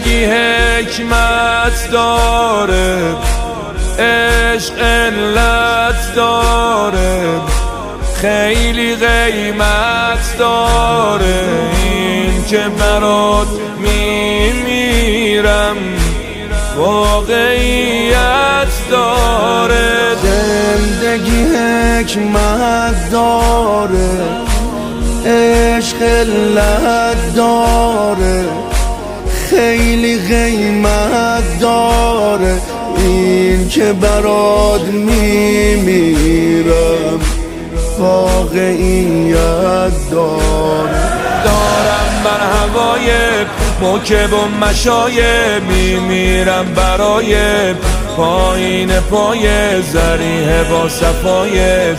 زندگی حکمت داره، عشق علت داره، خیلی قیمت داره. این که برات میمیرم واقعیت داره. زندگی حکمت داره، عشق علت داره، خیلی قیمت داره. این که برات میمیرم واقعیت داره. دارم بر هوای موکب و مشایب، میمیرم برای پایین پای ذریح با صفای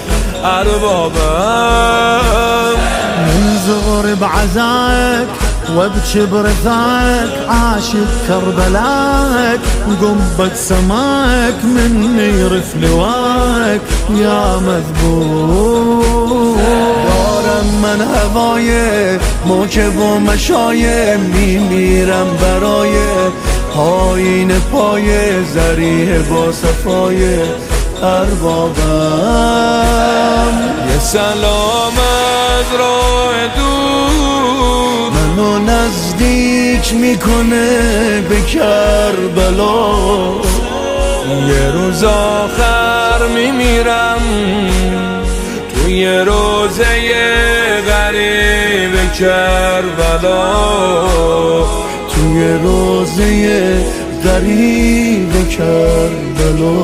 اربابم. منظور بعزاك وابكي برثاك، عاشق كربلاك وقنبة سماك، مني يرف لواك يا مذبوح. دارم من هوای موکب و مشایب، میمیرم برای پایین پای ذریح با صفای اربابم. یه سلام از راه دور منو نزدیک میکنه به کربلا. یه روز آخر میمیرم توی روزه غریب کربلا، توی روزه غریب کربلا.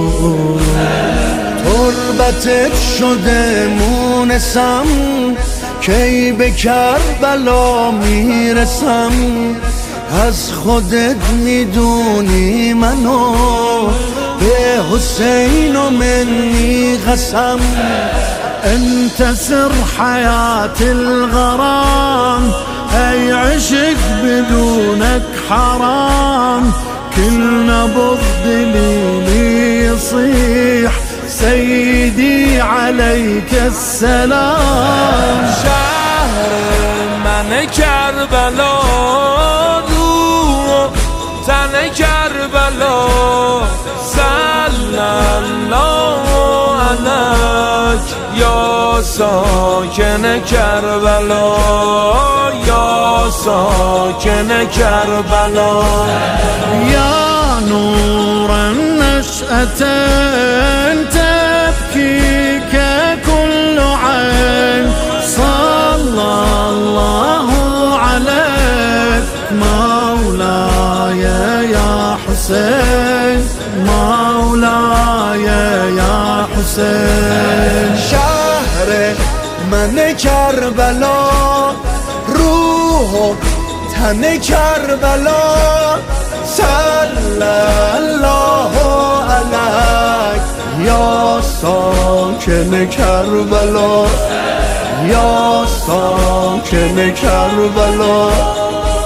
تربتت شده مونسم، کی به کربلا میرسم. از خودت میدونی منو به حسین و منی قسم. انت سر حياة الغرام، اي عشق بدونك حرام. كل نبض دليلي يصيح سيدي عليك السلام. شهر من کربلا، رو تن کربلا، صلی الله علیک یا ساکن کربلا، یا ساکن کربلا. يا نور النشأة تبكيك كل عين، صلى الله عليك مولاي يا حسين، مولاي يا حسين. شهر من کربلا، روح و تن کربلا، صلی الله علیک یا ساکن کربلا، یا ساکن کربلا.